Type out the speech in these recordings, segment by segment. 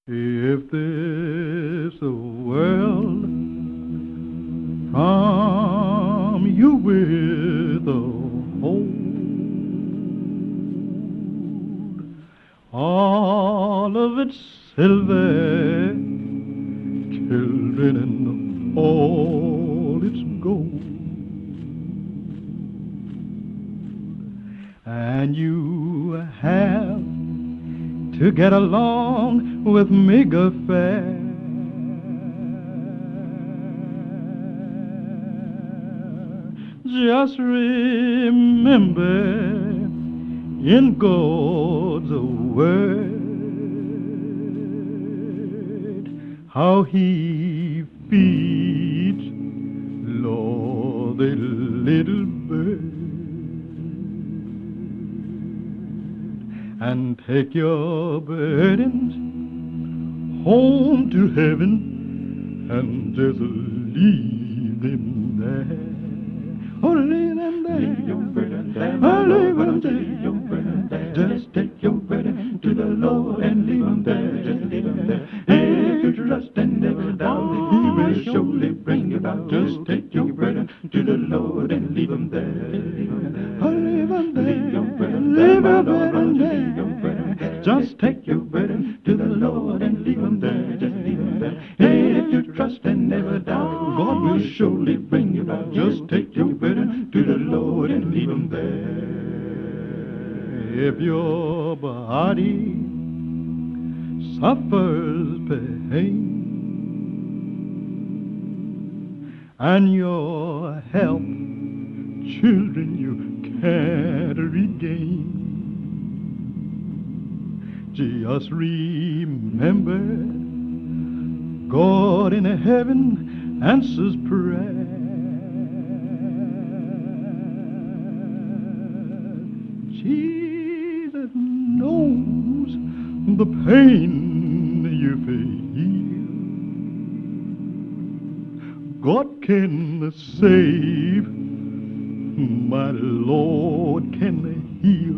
If this world from you withhold all of its silver, children, and all its gold, and you have to get along with meager fare. Just remember in God's word how He feeds, Lord, the little bird. And take your burdens home to heaven and just leave them there. Oh, leave them there. Leave your burden there, Oh, leave them leave your burden there. there. Just take your burden to the Lord and leave him there. Just leave him there. If you trust and never doubt, He will surely bring it out. Just take your burden to the Lord and leave him there. Oh, leave them there. Leave your burden there, Leave my your Lord, burden leave your burden there. there. Just take your burden to the Lord and leave him there. Just leave him there. If you trust and never doubt, God will surely bring you out. Just take your burden to the Lord and leave him there. If your body suffers pain and your health, children, you can't regain, just remember God in heaven answers prayer. Jesus knows the pain you feel. God can save, my Lord can heal.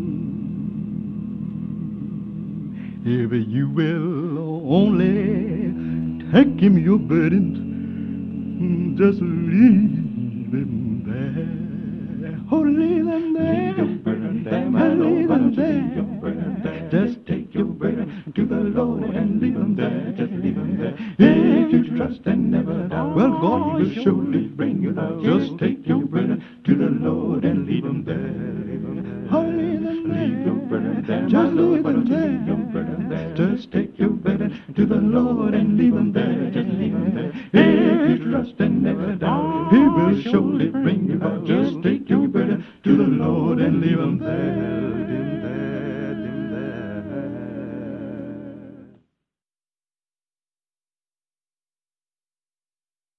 If you will only take Him your burdens, just leave them there. Oh, leave them there. Leave your burden there, my Leave Lord, them leave your there. burden there. Just take your burden to the Lord and leave him there. Just leave him there. If you trust and never doubt, Well, God will surely bring you out. Just take your burden to the Lord and leave him there. Oh, leave them there. Leave your burden there, my Just Lord, leave why don't them you there. leave your burden there? Just take your burden to the Lord and leave him there. Just leave him there. If you trust and never doubt, He will surely bring you out. Just take your burden to the Lord and leave him there.